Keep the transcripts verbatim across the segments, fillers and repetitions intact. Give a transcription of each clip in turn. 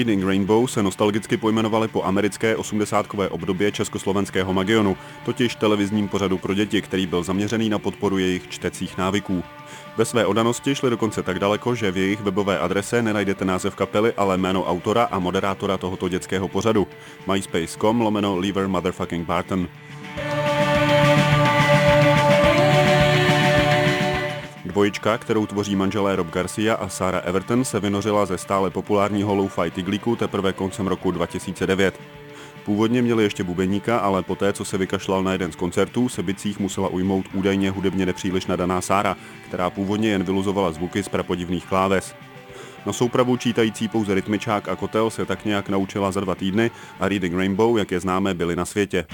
Reading Rainbow se nostalgicky pojmenovali po americké osmdesátkové obdobě československého Magionu, totiž televizním pořadu pro děti, který byl zaměřený na podporu jejich čtecích návyků. Ve své oddanosti šli dokonce tak daleko, že v jejich webové adrese nenajdete název kapely, ale jméno autora a moderátora tohoto dětského pořadu. myspace tečka com lomeno Lever Motherfucking Barton. Dvojička, kterou tvoří manželé Rob Garcia a Sarah Everton, se vynořila ze stále populárního lo-fi tiglíku teprve koncem roku dva tisíce devět. Původně měli ještě bubeníka, ale poté, co se vykašlal na jeden z koncertů, se bicích musela ujmout údajně hudebně nepříliš nadaná Sarah, která původně jen vyluzovala zvuky z prapodivných kláves. Na soupravu čítající pouze rytmičák a kotel se tak nějak naučila za dva týdny a Reading Rainbow, jak je známe, byli na světě.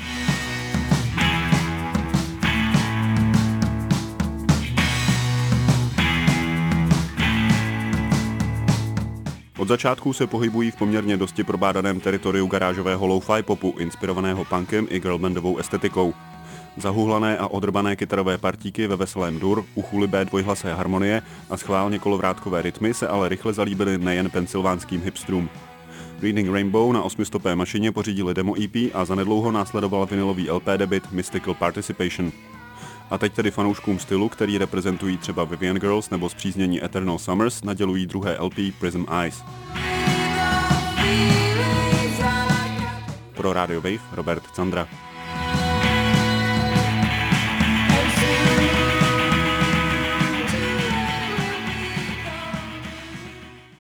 Od začátku se pohybují v poměrně dosti probádaném teritoriu garážového lo-fi popu, inspirovaného punkem i girlbandovou estetikou. Zahuhlané a odrbané kytarové partíky ve veselém dur, uchulibé dvojhlasé harmonie a schválně kolovrátkové rytmy se ale rychle zalíbily nejen pensylvánským hipstrům. Reading Rainbow na osmistopé mašině pořídili demo E P a zanedlouho následoval vinylový L P debut Mystical Participation. A teď tedy fanouškům stylu, který reprezentují třeba Vivian Girls nebo zpříznění Eternal Summers, nadělují druhé L P Prism Eyes. Pro Radio Wave Robert Candra.